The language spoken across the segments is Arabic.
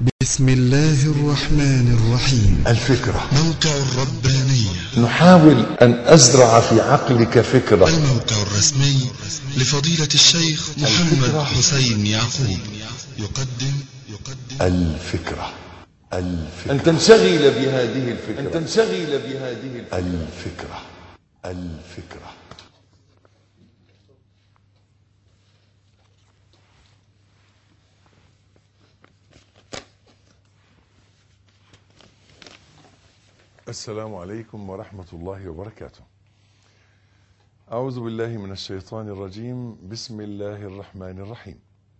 بسم الله الرحمن الرحيم. الفكرة موقع الربانية. نحاول أن أزرع في عقلك فكرة. الموقع الرسمي لفضيلة الشيخ محمد حسين يعقوب يقدم الفكرة أن تنشغل بهذه الفكرة. السلام عليكم ورحمة الله وبركاته. أعوذ بالله من الشيطان الرجيم. بسم الله الرحمن الرحيم.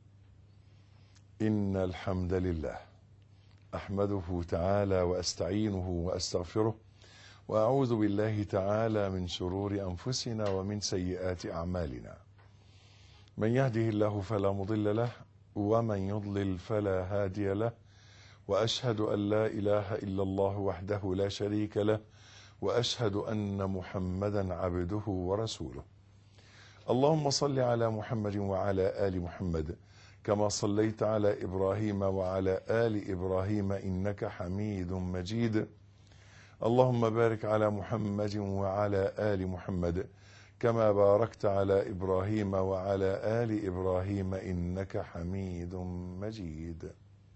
إن الحمد لله أحمده تعالى وأستعينه وأستغفره، وأعوذ بالله تعالى من شرور أنفسنا ومن سيئات أعمالنا. من يهده الله فلا مضل له، ومن يضلل فلا هادي له، وأشهد أن لا إله إلا الله وحده لا شريك له، وأشهد أن محمدا عبده ورسوله. اللهم صل على محمد وعلى آل محمد كما صليت على إبراهيم وعلى آل إبراهيم إنك حميد مجيد. اللهم بارك على محمد وعلى آل محمد كما باركت على إبراهيم وعلى آل إبراهيم إنك حميد مجيد.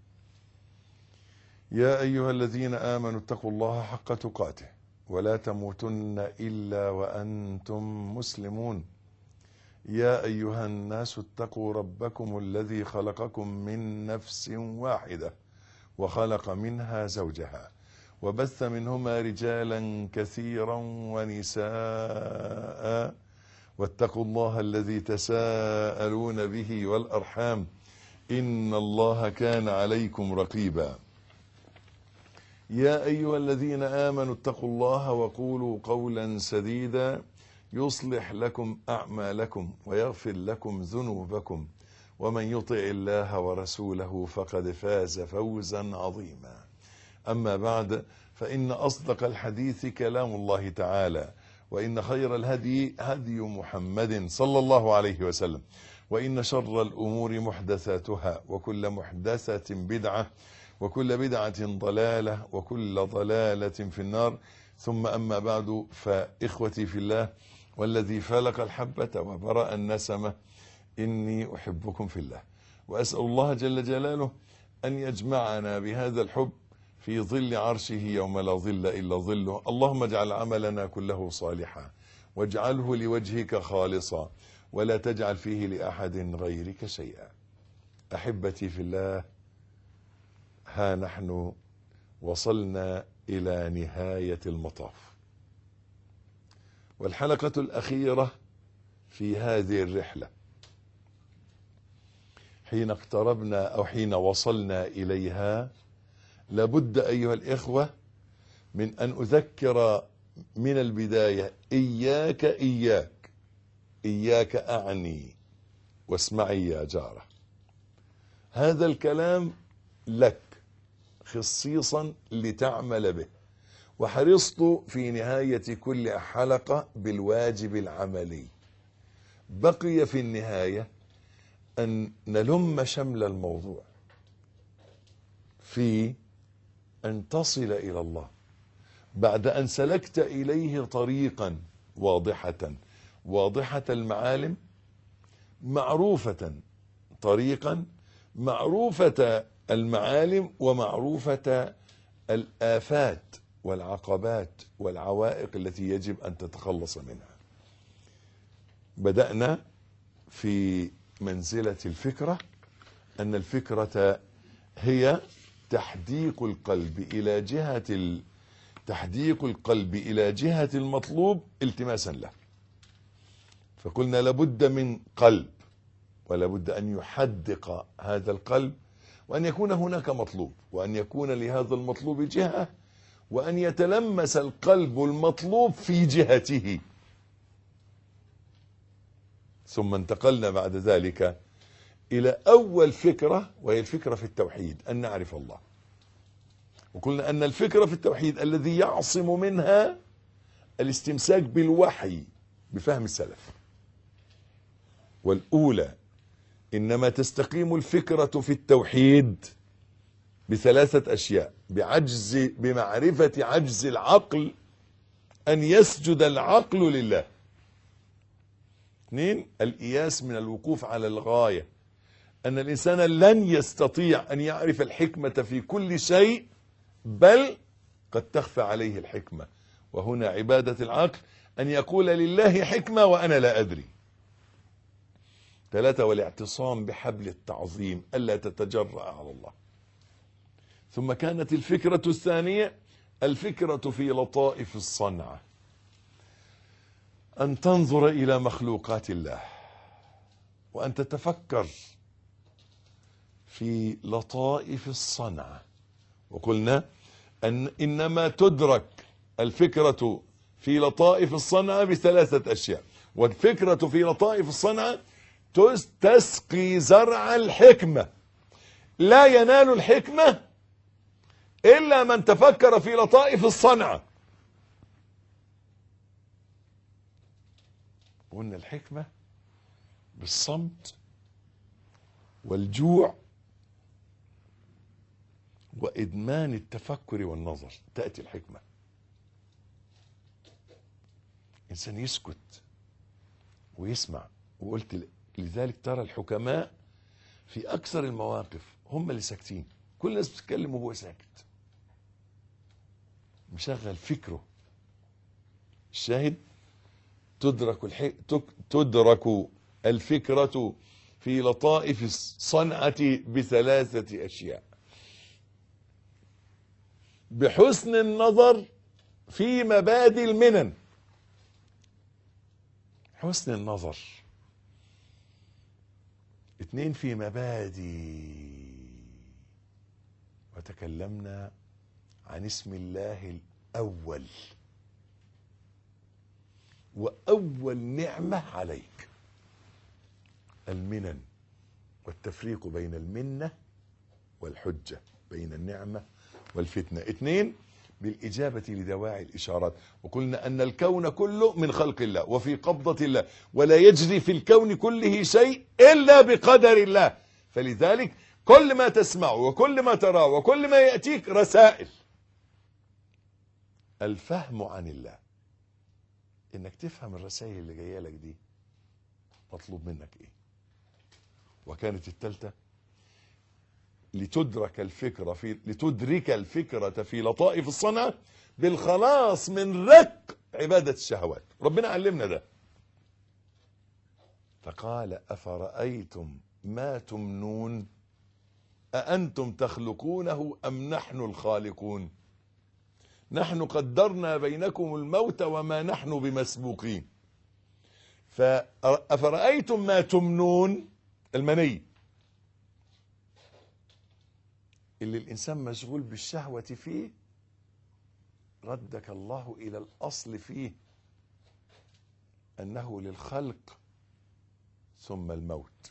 يا أيها الذين آمنوا اتقوا الله حق تقاته ولا تموتن إلا وأنتم مسلمون. يا أيها الناس اتقوا ربكم الذي خلقكم من نفس واحدة وخلق منها زوجها وبث منهما رجالا كثيرا ونساء، واتقوا الله الذي تساءلون به والأرحام إن الله كان عليكم رقيبا. يا أيها الذين آمنوا اتقوا الله وقولوا قولا سديدا يصلح لكم أعمالكم ويغفر لكم ذنوبكم، ومن يطع الله ورسوله فقد فاز فوزا عظيما. أما بعد، فإن أصدق الحديث كلام الله تعالى، وإن خير الهدي هدي محمد صلى الله عليه وسلم، وإن شر الأمور محدثاتها، وكل محدثة بدعة، وكل بدعة ضلالة، وكل ضلالة في النار. ثم أما بعد، فإخوتي في الله والذي فلق الحبة وبرأ النسمة، إني أحبكم في الله، وأسأل الله جل جلاله أن يجمعنا بهذا الحب في ظل عرشه يوم لا ظل إلا ظله. اللهم اجعل عملنا كله صالحا، واجعله لوجهك خالصا، ولا تجعل فيه لأحد غيرك شيئا. أحبتي في الله، ها نحن وصلنا إلى نهاية المطاف، والحلقة الأخيرة في هذه الرحلة. حين اقتربنا أو حين وصلنا إليها، لابد أيها الإخوة من أن أذكر من البداية: إياك إياك إياك أعني واسمعي يا جارة. هذا الكلام لك خصيصا لتعمل به، وحرصت في نهاية كل حلقة بالواجب العملي. بقي في النهاية أن نلم شمل الموضوع في أن تصل إلى الله بعد أن سلكت إليه طريقا واضحة المعالم، معروفة، طريقا معروفة المعالم ومعروفة الآفات والعقبات والعوائق التي يجب أن تتخلص منها. بدأنا في منزلة الفكرة، أن الفكرة هي تحديق القلب إلى جهة المطلوب التماسا له. فقلنا لابد من قلب، ولابد أن يحدق هذا القلب، وأن يكون هناك مطلوب، وأن يكون لهذا المطلوب جهة، وأن يتلمس القلب المطلوب في جهته. ثم انتقلنا بعد ذلك إلى أول فكرة، وهي الفكرة في التوحيد، أن نعرف الله. وقلنا أن الفكرة في التوحيد الذي يعصم منها الاستمساك بالوحي بفهم السلف. والأولى إنما تستقيم الفكرة في التوحيد بثلاثة أشياء: بمعرفة عجز العقل أن يسجد العقل لله. 2 الإياس من الوقوف على الغاية، أن الإنسان لن يستطيع أن يعرف الحكمة في كل شيء، بل قد تخفى عليه الحكمة، وهنا عبادة العقل أن يقول لله حكمة وأنا لا أدري. 3 والاعتصام بحبل التعظيم، ألا تتجرأ على الله. ثم كانت الفكرة الثانية الفكرة في لطائف الصنعة، أن تنظر إلى مخلوقات الله وأن تتفكر في لطائف الصنعة. وقلنا أن إنما تدرك الفكرة في لطائف الصنعة ب3 أشياء. والفكرة في لطائف الصنعة تسقي زرع الحكمة. لا ينال الحكمة إلا من تفكر في لطائف الصنعة. قلنا الحكمة بالصمت والجوع وإدمان التفكر والنظر تأتي الحكمة. إنسان يسكت ويسمع. وقلت لذلك ترى الحكماء في أكثر المواقف هم اللي ساكتين، كل الناس بتتكلم وهو ساكت مشغل فكره. الشاهد تدرك الفكرة في لطائف الصنعة ب3 أشياء: بحسن النظر في مبادئ المنن. حسن النظر. 2 في مبادئ. وتكلمنا عن اسم الله الأول، وأول نعمة عليك المنن، والتفريق بين المنة والحجة، بين النعمة والفتنة. 2 بالإجابة لدواعي الإشارات. وقلنا أن الكون كله من خلق الله وفي قبضة الله، ولا يجري في الكون كله شيء إلا بقدر الله. فلذلك كل ما تسمعه وكل ما تراه وكل ما يأتيك رسائل. الفهم عن الله، إنك تفهم الرسائل اللي جاية لك دي مطلوب منك إيه. وكانت الثالثة لتدرك الفكرة في لطائف الصنعة بالخلاص من رق عبادة الشهوات. ربنا علمنا ده، فقال: أفرأيتم ما تمنون أأنتم تخلقونه أم نحن الخالقون نحن قدرنا بينكم الموت وما نحن بمسبوقين. فأفرأيتم ما تمنون، المني اللي الإنسان مشغول بالشهوة فيه، ردك الله إلى الأصل فيه أنه للخلق ثم الموت.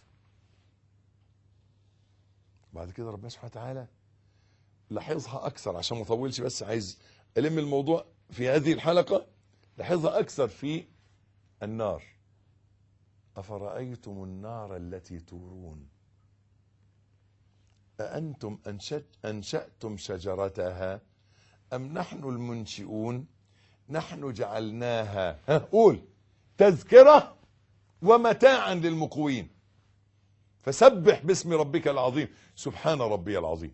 بعد كده ربنا سبحانه وتعالى لاحظها أكثر، عشان ما أطولش بس عايز ألم الموضوع في هذه الحلقة. لاحظها أكثر في النار. أفرأيتم النار التي تورون أأنتم أنشأتم شجرتها أم نحن المنشئون نحن جعلناها قول تذكرة ومتاعا للمقوين فسبح باسم ربك العظيم سبحان ربي العظيم.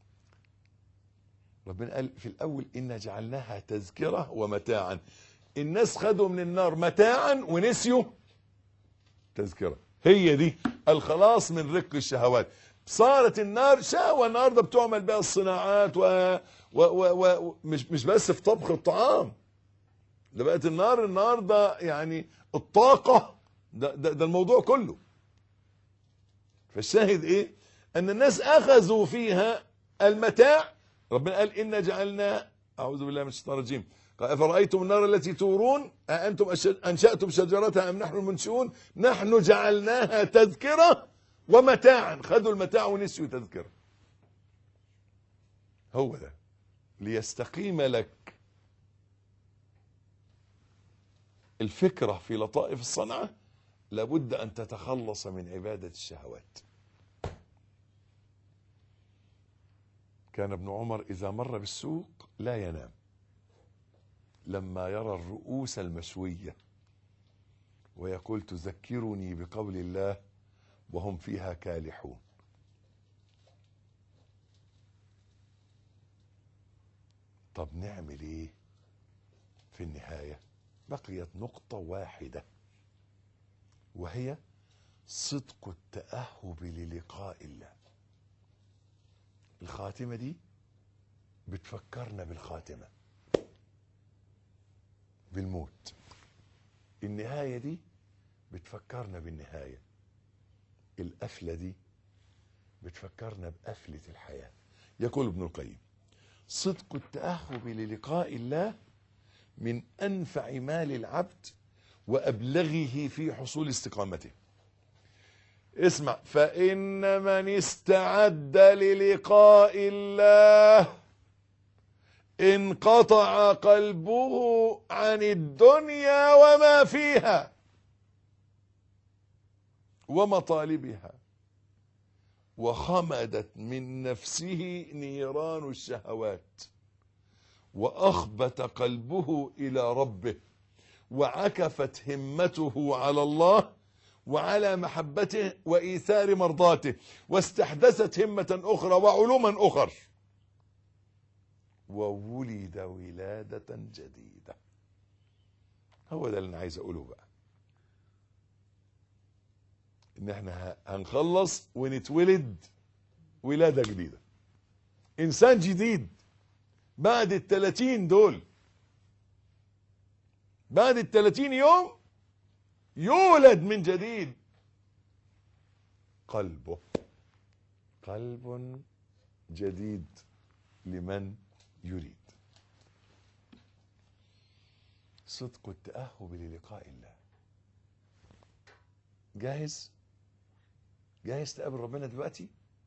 ربنا قال في الأول إنا جعلناها تذكرة ومتاعا. الناس خدوا من النار متاعا ونسيوا تذكرة. هي دي الخلاص من رق الشهوات. صارت النار شهوة النهارده بتعمل بها الصناعات مش بس في طبخ الطعام، ده بقت النار النهارده يعني الطاقة، ده الموضوع كله. فالشاهد ايه؟ ان الناس اخذوا فيها المتاع. ربنا قال إنا جعلنا، اعوذ بالله من الشيطان الرجيم، قال أفرأيتم النار التي تورون أأنتم أنشأتم شجرتها أم نحن المنشئون نحن جعلناها تذكرة ومتاعا. خذوا المتاع ونسيوا تذكرة. هو ده ليستقيم لك الفكرة في لطائف الصنعة، لابد أن تتخلص من عبادة الشهوات. كان ابن عمر إذا مر بالسوق لا ينام لما يرى الرؤوس المشوية ويقول تذكرني بقول الله وهم فيها كالحون. طب نعمل ايه في النهاية؟ بقيت نقطة واحدة وهي صدق التأهب للقاء الله. الخاتمة دي بتفكرنا بالخاتمة، بالموت. النهاية دي بتفكرنا بالنهاية. القفلة دي بتفكرنا بقفلة الحياة. يقول ابن القيم صدق التأهب للقاء الله من أنفع ما للعبد وأبلغه في حصول استقامته. اسمع، فإن من استعد للقاء الله انقطع قلبه عن الدنيا وما فيها ومطالبها وخمدت من نفسه نيران الشهوات وأخبت قلبه إلى ربه وعكفت همته على الله وعلى محبته وإيثار مرضاته واستحدثت همة أخرى وعلوما أخر وولد ولادة جديدة. هو ده اللي أنا عايز أقوله بقى، إن احنا هنخلص ونتولد ولادة جديدة، إنسان جديد بعد ال30 دول. بعد ال30 يوم يولد من جديد قلب جديد لمن يريد. صدق التأهب للقاء الله. جاهز تقابل ربنا دلوقتي؟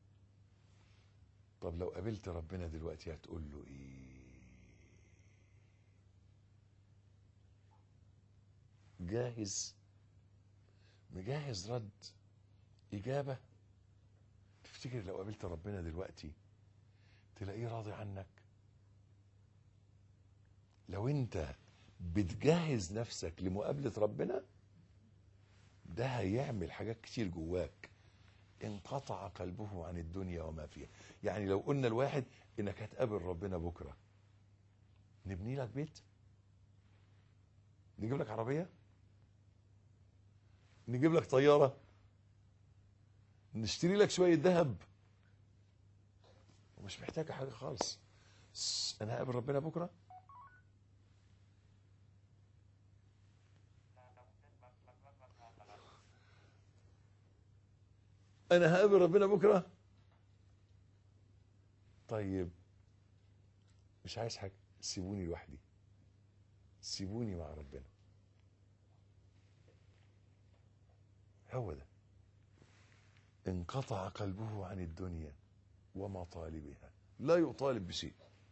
طب لو قابلت ربنا دلوقتي هتقول له ايه؟ مجهز رد إجابة؟ تفتكر لو قابلت ربنا دلوقتي تلاقيه راضي عنك؟ لو انت بتجهز نفسك لمقابلة ربنا ده هيعمل حاجات كتير جواك. انقطع قلبه عن الدنيا وما فيها. يعني لو قلنا الواحد انك هتقابل ربنا بكرة، نبني لك بيت، نجيب لك عربية، نجيب لك طيارة، نشتري لك شوية ذهب، ومش محتاج حاجة خالص. انا هقابل ربنا بكرة، انا هقابل ربنا بكرة. طيب مش عايز حاجة، سيبوني لوحدي، سيبوني مع ربنا. هو ده. انقطع قلبه عن الدنيا ومطالبها، لا يطالب بشيء،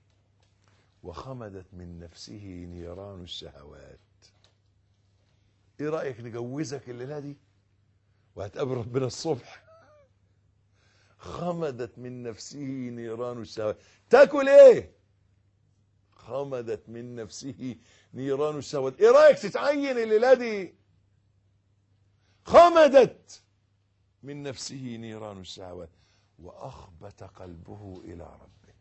وخمدت من نفسه نيران الشهوات. ايه رأيك نجوزك الليلة دي وهتقابل ربنا الصبح؟ خمدت من نفسه نيران الشهوات. تاكل ايه؟ خمدت من نفسه نيران الشهوات. ايه رأيك تتعين الليلة دي؟ خمدت من نفسه نيران الشهوات وأخبت قلبه إلى ربه.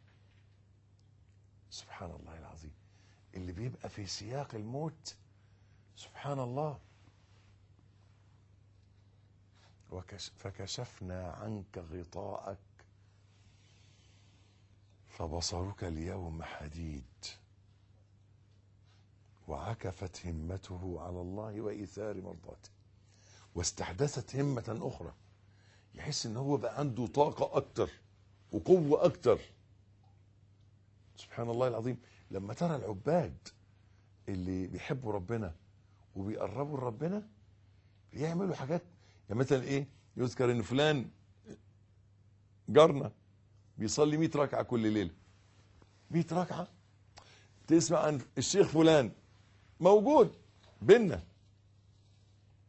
سبحان الله العظيم. اللي بيبقى في سياق الموت سبحان الله. فكشفنا عنك غطاءك فبصرك اليوم حديد وعكفت همته على الله وإيثار مرضاته واستحدثت همة أخرى. يحس ان هو بقى عنده طاقة أكتر وقوة أكتر. سبحان الله العظيم. لما ترى العباد اللي بيحبوا ربنا وبيقربوا لربنا بيعملوا حاجات، يعني مثلا ايه، يذكر ان فلان جارنا بيصلي 100 ركعة كل ليلة. 100 ركعة. تسمع عن الشيخ فلان موجود بينا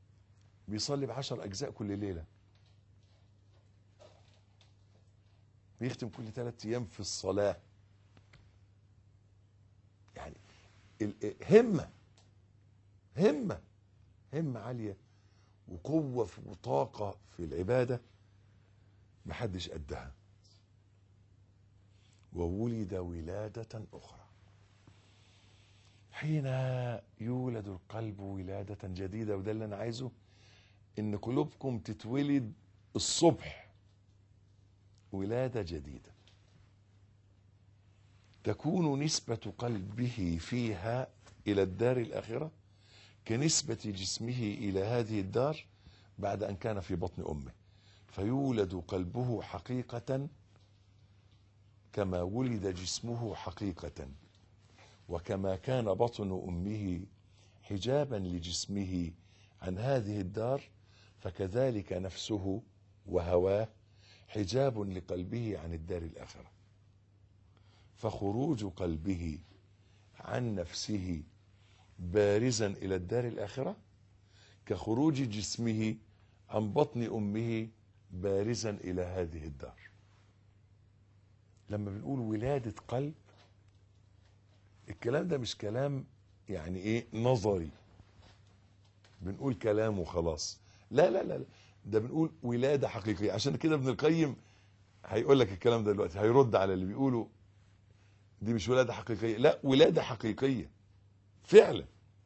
بيصلي ب10 أجزاء كل ليلة. بيختم كل 3 أيام في الصلاة. يعني همة عالية وقوة وطاقة في العبادة محدش قدها. وولد ولادة أخرى. حين يولد القلب ولادة جديدة، وده اللي أنا عايزه، إن قلوبكم تتولد الصبح ولادة جديدة، تكون نسبة قلبه فيها إلى الدار الآخرة كنسبة جسمه إلى هذه الدار بعد أن كان في بطن أمه، فيولد قلبه حقيقة كما ولد جسمه حقيقة، وكما كان بطن أمه حجابا لجسمه عن هذه الدار، فكذلك نفسه وهواه حجاب لقلبه عن الدار الآخرة. فخروج قلبه عن نفسه بارزا إلى الدار الآخرة كخروج جسمه عن بطن أمه بارزا إلى هذه الدار. لما بنقول ولادة قلب، الكلام ده مش كلام يعني ايه نظري بنقول كلام وخلاص، لا لا لا، ده بنقول ولادة حقيقية. عشان كده ابن القيم هيقول لك الكلام ده دلوقتي، هيرد على اللي بيقولوا دي مش ولادة حقيقية. لا، ولادة حقيقية فعلا.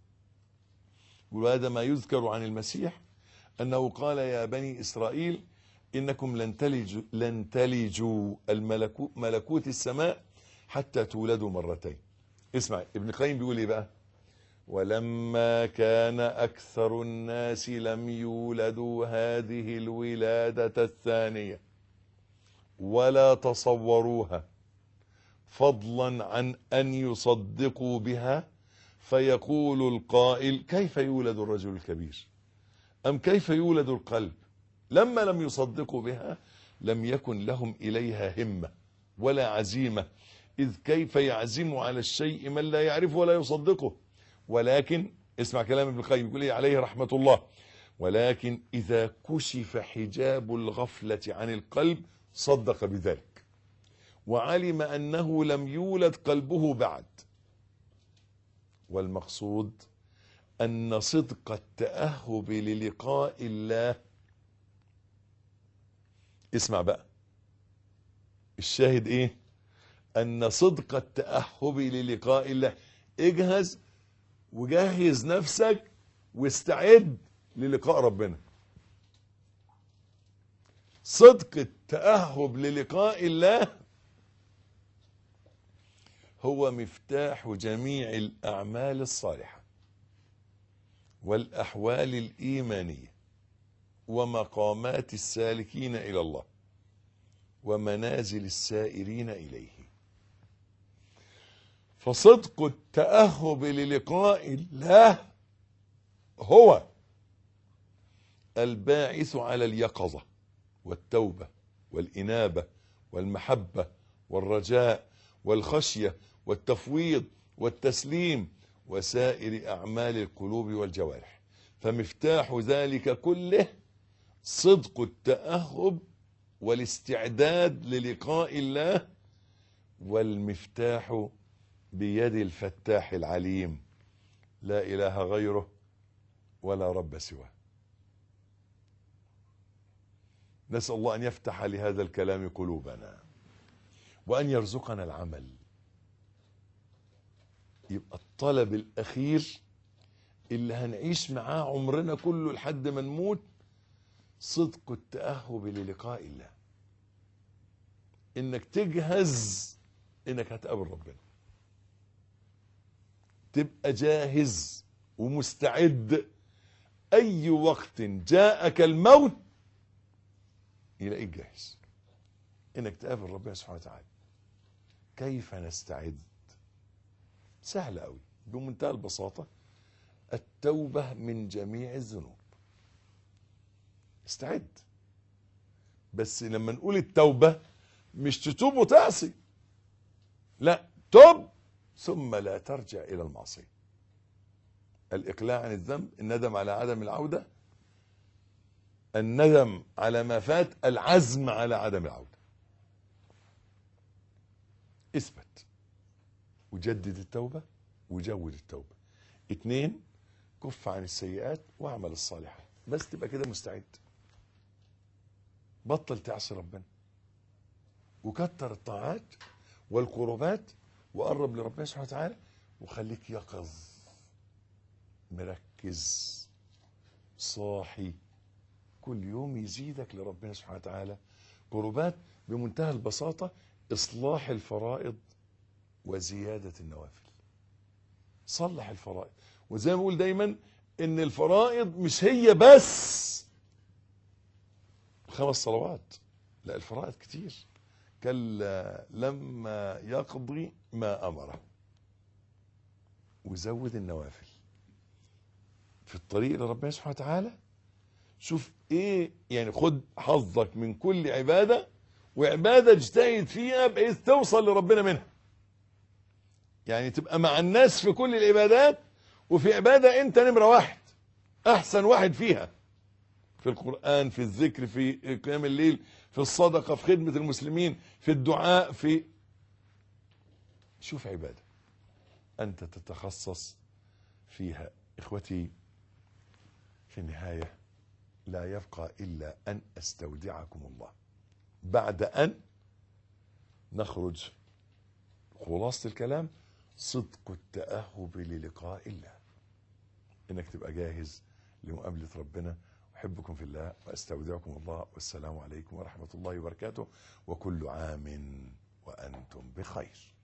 وهذا ما يذكر عن المسيح أنه قال: يا بني إسرائيل إنكم لن تلجوا ملكوت السماء حتى تولدوا مرتين. اسمع ابن القيم بيقول ايه بقى: ولما كان أكثر الناس لم يولدوا هذه الولادة الثانية ولا تصوروها، فضلا عن أن يصدقوا بها، فيقول القائل: كيف يولد الرجل الكبير؟ أم كيف يولد القلب؟ لما لم يصدقوا بها لم يكن لهم إليها همة ولا عزيمة، إذ كيف يعزم على الشيء من لا يعرفه ولا يصدقه؟ ولكن اسمع كلام ابن القيم يقول ايه عليه رحمة الله: ولكن إذا كشف حجاب الغفلة عن القلب صدق بذلك، وعلم أنه لم يولد قلبه بعد. والمقصود أن صدق التأهب للقاء الله، اسمع بقى الشاهد ايه، أن صدق التأهب للقاء الله، اجهز وجهز نفسك واستعد للقاء ربنا. صدق التأهب للقاء الله هو مفتاح جميع الأعمال الصالحة والأحوال الإيمانية ومقامات السالكين إلى الله ومنازل السائرين إليه. فصدق التأهب للقاء الله هو الباعث على اليقظة والتوبة والإنابة والمحبة والرجاء والخشية والتفويض والتسليم وسائر أعمال القلوب والجوارح. فمفتاح ذلك كله صدق التأهب والاستعداد للقاء الله، والمفتاح بيد الفتاح العليم لا إله غيره ولا رب سواه. نسأل الله أن يفتح لهذا الكلام قلوبنا وأن يرزقنا العمل. يبقى الطلب الأخير اللي هنعيش معاه عمرنا كله لحد ما نموت صدق التأهب للقاء الله، إنك تجهز إنك هتقابل ربنا، تبقى جاهز ومستعد أي وقت جاءك الموت يلاقيك جاهز إنك تقابل ربنا سبحانه وتعالى. كيف نستعد؟ سهل قوي بمنتهى البساطة: التوبة من جميع الذنوب. استعد. بس لما نقول التوبة مش تتوب وتعصي، لا، تب ثم لا ترجع إلى المعصية. الإقلاع عن الذنب، الندم على عدم العودة، الندم على ما فات، العزم على عدم العودة. اثبت وجدد التوبة وجود التوبة. 2 كف عن السيئات واعمل الصالحات. بس تبقى كده مستعد. بطل تعصي ربنا وكتر الطاعات والقربات وقرب لربنا سبحانه وتعالى، وخليك يقظ مركز صاحي. كل يوم يزيدك لربنا سبحانه وتعالى قربات بمنتهى البساطة: إصلاح الفرائض وزيادة النوافل. صلح الفرائض. وزي ما بقول دايما ان الفرائض مش هي بس 5 صلوات، لا، الفرائض كتير. كلا لما يقضي ما أمره. وزود النوافل في الطريق لربنا سبحانه وتعالى. شوف ايه يعني، خد حظك من كل عبادة، وعبادة اجتهد فيها بحيث توصل لربنا منها. يعني تبقى مع الناس في كل العبادات، وفي عبادة انت نمرة 1 احسن واحد فيها، في القرآن، في الذكر، في قيام الليل، في الصدقة، في خدمة المسلمين، في الدعاء، في شوف عبادة انت تتخصص فيها. اخوتي، في النهاية لا يبقى إلا أن أستودعكم الله. بعد أن نخرج خلاصة الكلام: صدق التأهب للقاء الله. إنك تبقى جاهز لمقابلة ربنا. أحبكم في الله وأستودعكم الله، والسلام عليكم ورحمة الله وبركاته، وكل عام وأنتم بخير.